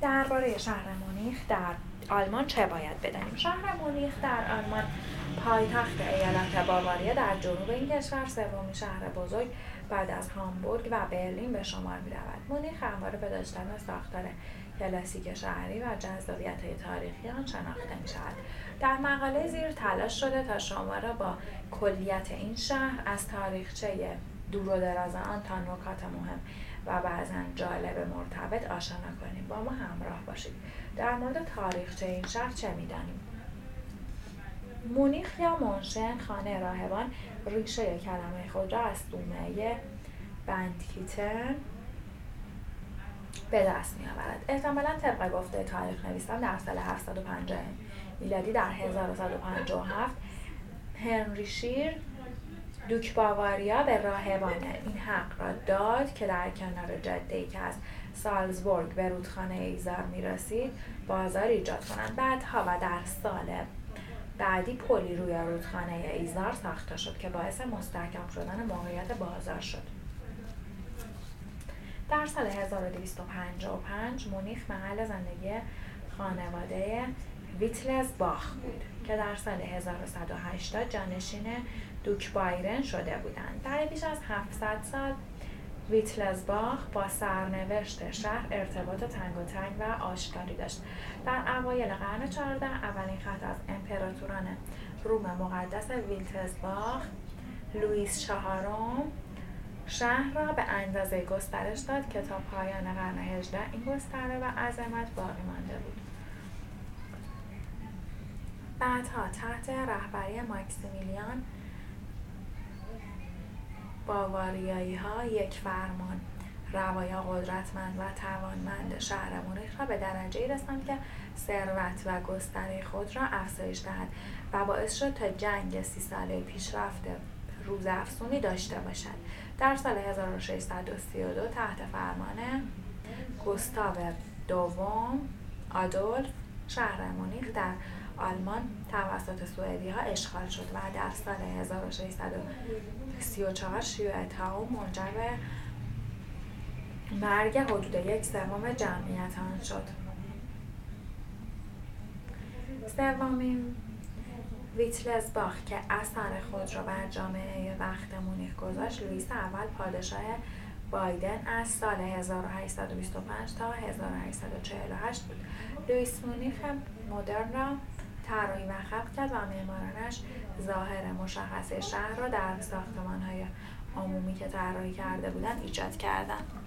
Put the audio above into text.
درباره شهر مونیخ در آلمان چه باید بدانیم؟ شهر مونیخ در آلمان پایتخت ایالت باواریا در جنوب این کشور سومین شهر بزرگ بعد از هامبورگ و برلین به شمار می‌رود. مونیخ همواره به داشتن ساختار کلاسیک شهری و جذابیت‌های تاریخی آن شناخته می‌شود. در مقاله زیر تلاش شده تا شما را با کلیت این شهر از تاریخچه دور و دراز آن تا نکات مهم و بعضاً جالب مرتبط آشنا کنیم. با ما همراه باشید. در مورد تاریخچه این شهر چه می‌دانیم؟ مونیخ یا مونشن خانه راهبان ریشه کلمه خود را از صومعه بندکیتن به دست می‌آورد. احتمالاً طبق گفته تاریخ نویسان در سال 750 میلادی در 1157 هنری شیر دوک باواریا به راهبان این حق را داد که در کنار جاده‌ای که از سالزبورگ به رودخانه ایزار می‌رسید بازار ایجاد کنند. بعدها و در سال بعدی پلی روی رودخانه ایزار ساخته شد که باعث مستحکم شدن موقعیت بازار شد. در سال 1255 مونیخ محل زندگی خانواده ویتلزباخ بود که در سال 1180 جانشین دوک بایرن شده بودند. برای بیش از 700 سال ویتلزباخ با سرنوشت شهر ارتباط تنگاتنگ و آشکاری داشت. در اوایل قرن 14 اولین خط از امپراتوران روم مقدس ویتلزباخ لوئیس چهارم شهر را به اندازه گسترش داد که تا پایان قرن 18 این گستره و عظمت باقی مانده بود. بعدها تحت رهبری ماکسیمیلیان باواریایی‌ها یک فرمان روایا قدرتمند و توانمند شهر مونیخ را به درجه‌ای رساند که ثروت و گستره خود را افزایش دهد و باعث شد تا جنگ 30 ساله پیشرفت روزافزونی داشته باشد. در سال 1632 تحت فرمان گوستاو دوم آدولف شهر مونیخ در آلمان توسط سوئدی‌ها اشغال شد و در سال 1634 شیوع تاو منجر به مرگ حدود 1/3 جمعیت آن شد. سومین ویتلزباخ که اثر خود را بر جامعه وقت مونیخ گذاشت لوئیس اول پادشاه بایدن از سال 1825 تا 1848 بود. لوئیس مونیخ مدرن را طراحی و خلق کرد و معمارانش ظاهر مشخص شهر را در ساختمان‌های عمومی که طراحی کرده بودند ایجاد کردند.